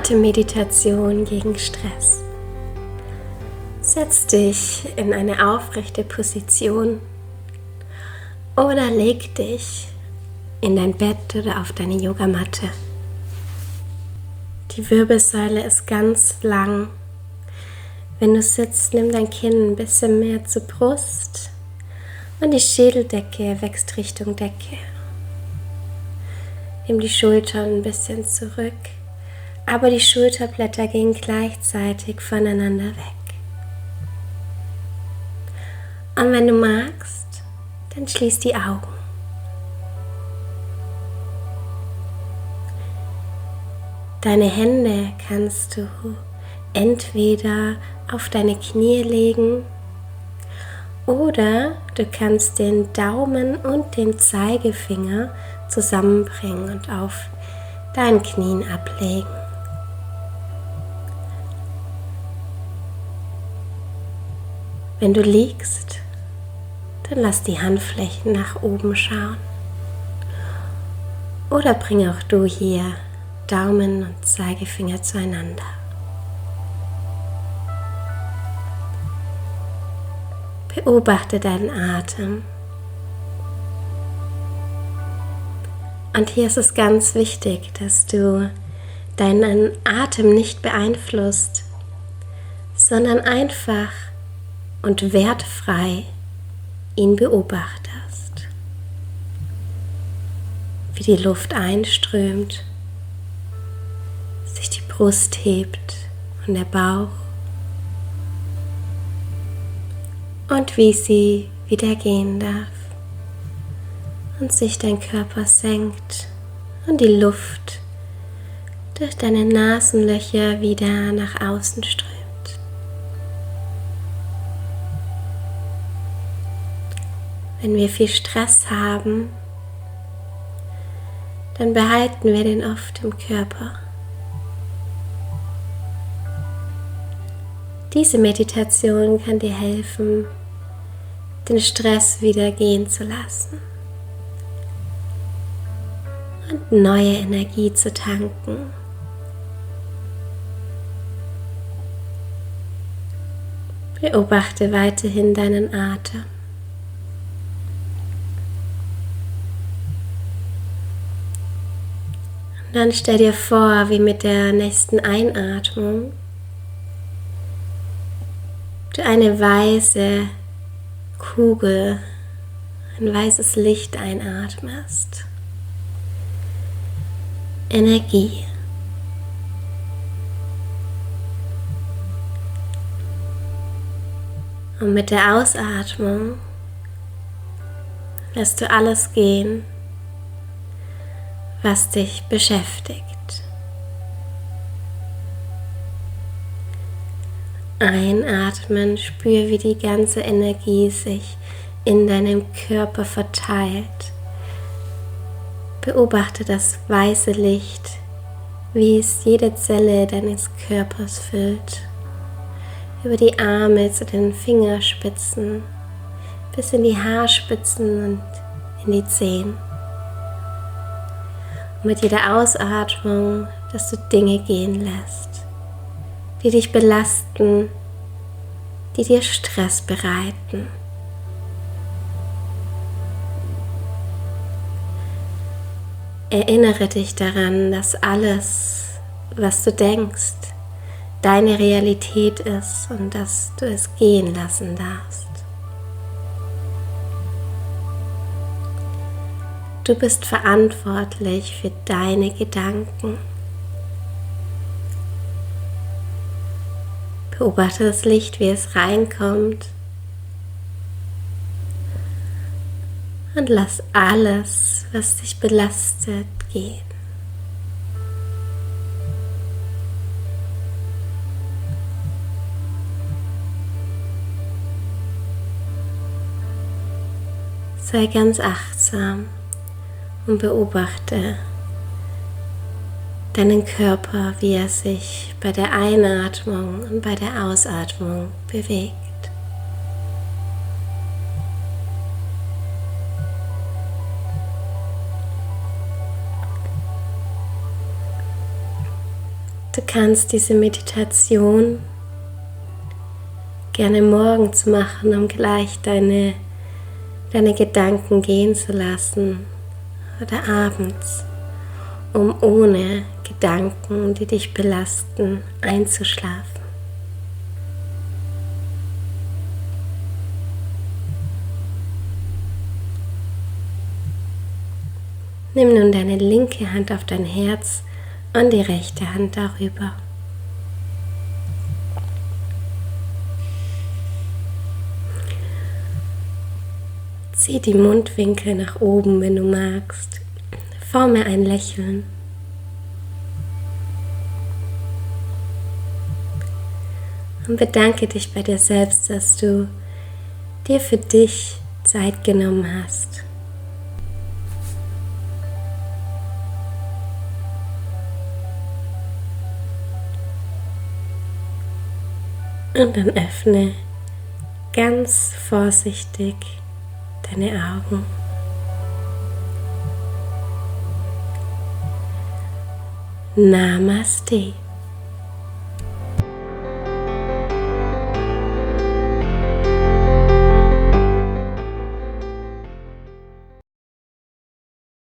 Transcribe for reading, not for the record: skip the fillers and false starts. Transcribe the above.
Atemmeditation gegen Stress. Setz dich in eine aufrechte Position oder leg dich in dein Bett oder auf deine Yogamatte. Die Wirbelsäule ist ganz lang. Wenn du sitzt, nimm dein Kinn ein bisschen mehr zur Brust und die Schädeldecke wächst Richtung Decke. Nimm die Schultern ein bisschen zurück, aber die Schulterblätter gehen gleichzeitig voneinander weg. Und wenn du magst, dann schließ die Augen. Deine Hände kannst du entweder auf deine Knie legen oder du kannst den Daumen und den Zeigefinger zusammenbringen und auf deinen Knien ablegen. Wenn du liegst, dann lass die Handflächen nach oben schauen. Oder bring auch du hier Daumen und Zeigefinger zueinander. Beobachte deinen Atem. Und hier ist es ganz wichtig, dass du deinen Atem nicht beeinflusst, sondern einfach und wertfrei ihn beobachtest. Wie die Luft einströmt, sich die Brust hebt und der Bauch und wie sie wieder gehen darf und sich dein Körper senkt und die Luft durch deine Nasenlöcher wieder nach außen strömt. Wenn wir viel Stress haben, dann behalten wir den oft im Körper. Diese Meditation kann dir helfen, den Stress wieder gehen zu lassen und neue Energie zu tanken. Beobachte weiterhin deinen Atem. Und dann stell dir vor, wie mit der nächsten Einatmung du eine weiße Kugel, ein weißes Licht einatmest. Energie. Und mit der Ausatmung lässt du alles gehen, was dich beschäftigt. Einatmen, spür, wie die ganze Energie sich in deinem Körper verteilt. Beobachte das weiße Licht, wie es jede Zelle deines Körpers füllt. Über die Arme zu den Fingerspitzen, bis in die Haarspitzen und in die Zehen. Und mit jeder Ausatmung, dass du Dinge gehen lässt, die dich belasten, die dir Stress bereiten. Erinnere dich daran, dass alles, was du denkst, deine Realität ist und dass du es gehen lassen darfst. Du bist verantwortlich für deine Gedanken. Beobachte das Licht, wie es reinkommt und lass alles, was dich belastet, gehen. Sei ganz achtsam und beobachte deinen Körper, wie er sich bei der Einatmung und bei der Ausatmung bewegt. Du kannst diese Meditation gerne morgens machen, um gleich deine Gedanken gehen zu lassen, oder abends, um ohne Gedanken, die dich belasten, einzuschlafen. Nimm nun deine linke Hand auf dein Herz und die rechte Hand darüber. Zieh die Mundwinkel nach oben, wenn du magst. Forme ein Lächeln. Und bedanke dich bei dir selbst, dass du dir für dich Zeit genommen hast. Und dann öffne ganz vorsichtig deine Augen. Namaste.